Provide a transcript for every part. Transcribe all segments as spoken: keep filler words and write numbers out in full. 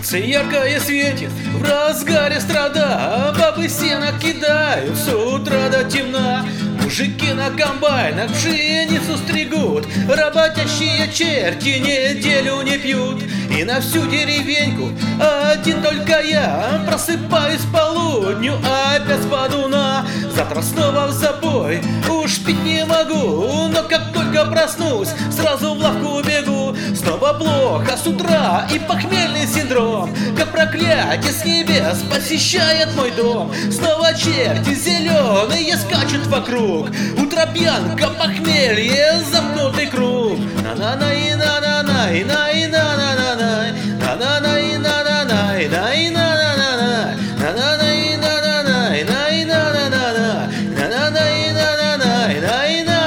Солнце яркое светит, в разгаре страда, бабы сено кидают с утра до темна. Мужики на комбайнах пшеницу стригут, работящие черти неделю не пьют. И на всю деревеньку один только я просыпаюсь полудню, опять спаду на. Завтра снова в забой, уж пить не могу, но как только проснусь, сразу в лавку убегу. Снова плохо с утра и похмельный синдром, как проклятие с небес посещает мой дом. Снова черти зеленые скачут вокруг, утро пьянка, похмелье, замкнутый круг. На-на-на и на-на-на и на-и на-на-на-на, на-на-на и на-на-на и на-и на-на-на-на, на-на-на и на-на-на и на-и на-на-на-на, на-на-на и на-на-на и на-и на-на-на-на.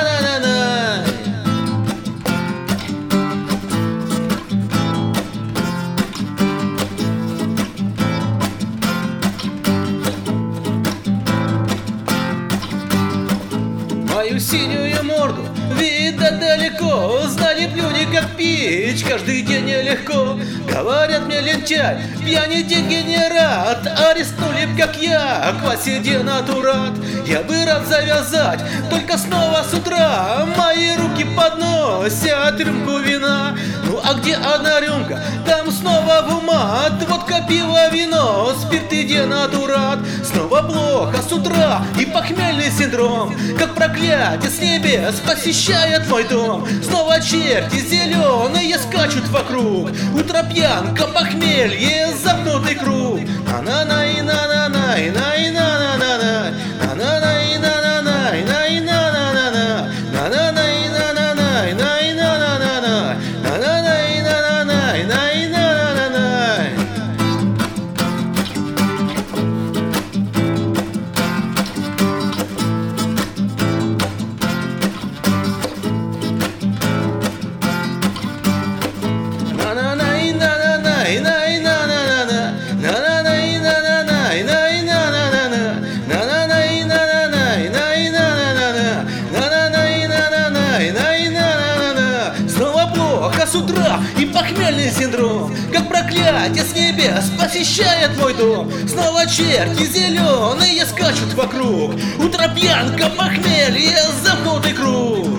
Мою синюю морду видно далеко, знали плюни как пить, каждый день нелегко. Говорят мне, лентяй, пьяни деньги не рад, арестнули б, как я, квасе денатурат. Я бы рад завязать, только снова с утра мои руки подносят рюмку вина. Ну а где одна рюмка, там снова в умат, водка, пиво, вино, спирт и денатурат. Снова плохо с утра и похмельный синдром, как проклятие с небес посещает мой дом. Снова черти зеленые скачут вокруг, утро пьянка, похмелье, замкнутый круг. На-на-на и на-на-на и на-и на-на-на-на, на-на-на и на-на-на и на-и на-на-на-на, на-на-на и на-на-на и на-и на-на-на-на, на-на-на и на-на-на и на-и на-на-на-на. Снова плохо с утра и похмельный синдром, как проклятие с небес посещает мой дом. Снова черти зеленые скачут вокруг, утро пьянка, похмелье, замкнутый круг.